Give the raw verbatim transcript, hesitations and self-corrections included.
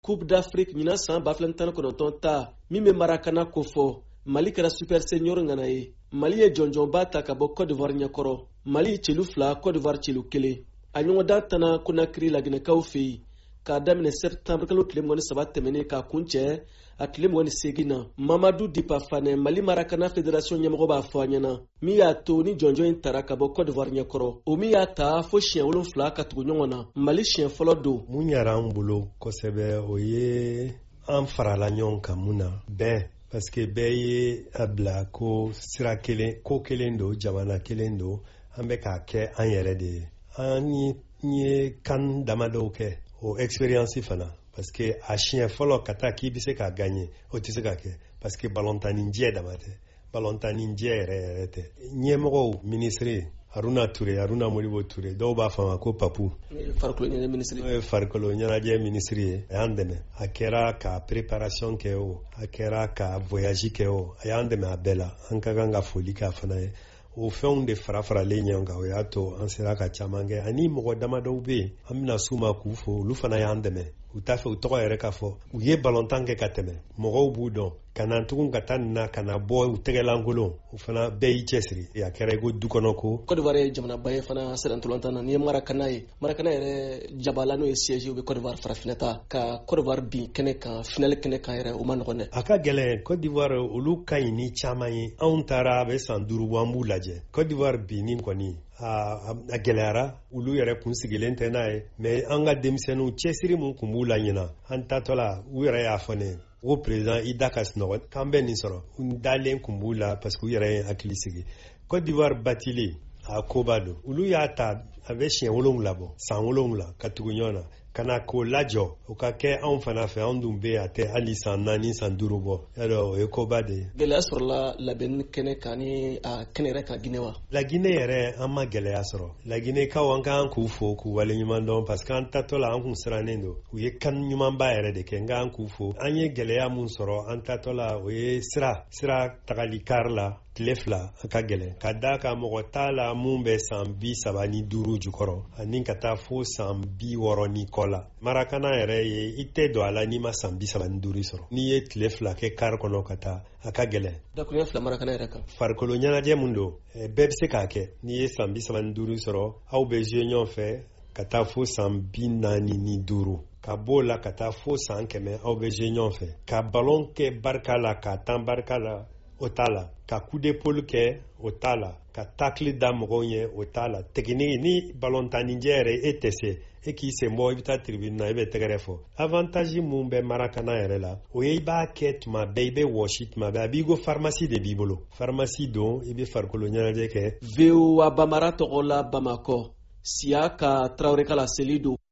Coupe d'Afrique ɲina san ba fila tan ni kɔnɔntɔn ta min bɛ Marakana kofɔ Mali kɛra super senior ŋana ye. Mali ye jɔnjɔnba ta ka bɔ Côte d'Ivoire ɲɛkɔrɔ. Mali celu fila Côte d'Ivoire celu kelen. A ɲɔgɔndan tana Conakry laginɛkaw fɛ yen k'a daminɛ septembre kalo tile mugan ni saba tɛmɛnen k'a kun cɛ a tile mugan ni seegin na. Mamadou Dipa Fane Mali Marakana Fédération ɲɛmɔgɔ b'a fɔ a ɲɛna min y'a to ni jɔnjɔn in tara ka bɔ Côte d'Ivoire ɲɛkɔrɔ. O min y'a ta fo siɲɛ wolonfila ka tugu ɲɔgɔn na. Mali siɲɛ fɔlɔ don. Mun yɛrɛ an bolo kosɛbɛ o ye an farala ɲɔgɔn kan mun na bɛn. Parce que bɛɛ ye a bila ko sira kelen ko kelen don jamana kelen don an bɛ k'a kɛ an yɛrɛ de ye. An ye kan damadɔw kɛ o expérience fana parce que a siɲɛ fɔlɔ ka taa k'i bɛ se k'a gagner o tɛ se ka kɛ parce que balontanin jɛ dama tɛ balontanin jɛ yɛrɛ yɛrɛ tɛ. Ɲɛmɔgɔw ministre Haruna Touré Haruna Modibo Touré dɔw b'a fɔ a ma ko Papu farikolo ɲɛnajɛ ministre n'o ye farikolo ɲɛnajɛ ministre ye a y'an dɛmɛ a kɛra ka préparation kɛ o a kɛra ka voyage kɛ o a y'an dɛmɛ a bɛɛ la an ka kan ka foli k'a fana ye o fɛnw de fara faralen ɲɔgɔn kan o y'a to an sera ka caman kɛ ani mɔgɔ damadɔw bɛ yen an bɛna s'u ma k'u fo olu fana y'an dɛmɛ u t'a fɛ u tɔgɔ yɛrɛ ka fɔ u ye balontan kɛ ka tɛmɛ mɔgɔw b'u dɔn ka na tugun ka taa nin na ka na bɔ u tɛgɛlankolon u fana bɛɛ y'i cɛsiri a kɛra i ko du kɔnɔ ko. Côte d'Ivoire ye jamanaba ye fana sɛbɛn ntolantan na ni ye Marakana ye Marakana yɛrɛ jabala n'o ye siège u bɛ Côte d'Ivoire farafinna ta ka Côte d'Ivoire bin kɛnɛ kan finale kɛnɛ kan yɛrɛ o ma nɔgɔn dɛ. A ka gɛlɛn Côte d'Ivoire olu ka ɲi ni caman ye anw taara a bɛ san duuru bɔ an b'u lajɛ Côte d'Ivoire binni kɔni a gɛlɛyara olu yɛrɛ kun sigilen tɛ n'a ye mais an ka denmisɛnninw cɛsiri mun kun b'u la ɲina an tatɔ la u yɛrɛ y'a fɔ ne o président i da ka sunɔgɔ k'an bɛ nin sɔrɔ n dalen kun b'u la parce que u yɛrɛ ye hakili sigi Côte d'Ivoire batili a koba don olu y'a ta a bɛ siɲɛ wolonwula bɔ san wolonwula ka tugu ɲɔgɔn na ka na k'o lajɔ o ka kɛ anw fana fɛ anw dun bɛ a tɛ hali san naani san duuru bɔ yadɔ o ye koba de ye. Gɛlɛya sɔrɔla labɛnni kɛnɛ kan ni a kɛnɛ yɛrɛ kan Guinée wa. Laginɛ yɛrɛ an ma gɛlɛya sɔrɔ Laginɛkaw an k'an k'u fo k'u waleɲuman dɔn parce que an tatɔ la an kun sirannen don u ye kan ɲumanba yɛrɛ de kɛ n k'an k'u fo an ye gɛlɛya mun sɔrɔ an tatɔ la o ye sira sira tagali kar la tile fila a ka gɛlɛn ka da ka mɔgɔ t'a la mun bɛ san bi saba ni duuru jukɔrɔ ani ka taa fo san bi wɔɔrɔ ni kɔ la Marakana yɛrɛ ye i tɛ don a la n'i ma san bi saba ni duuru sɔrɔ n'i ye tile fila kɛ kari kɔnɔ ka taa a ka gɛlɛn. Dakuruɲɛ fila Marakana yɛrɛ kan. Farikolo ɲɛnajɛ mun don bɛɛ bɛ se k'a kɛ n'i ye san bi saba ni duuru sɔrɔ aw bɛ jouer ɲɔgɔn fɛ ka taa fo san bi naani ni duuru ka b'o la ka taa fo san kɛmɛ aw bɛ jouer ɲɔgɔn fɛ ka ballon kɛ barika la ka tan barika la o t'a la ka coup d'épaule kɛ o t'a la ka tacle da mɔgɔw ɲɛ o t'a la technique ni ballon taninjɛ yɛrɛ e tɛ se e k'i sen bɔ i bɛ taa tribune na i bɛ tɛgɛrɛ fɔ avantage mun bɛ Marakana yɛrɛ la o ye i b'a kɛ tuma bɛɛ i bɛ wɔsi tuma bɛɛ a b'i ko pharmacie de b'i bolo pharmacie don i bɛ farikolo ɲɛnajɛ kɛ. V O A Bamara tɔgɔ la Bamakɔ Siya ka Traoré ka la seli don.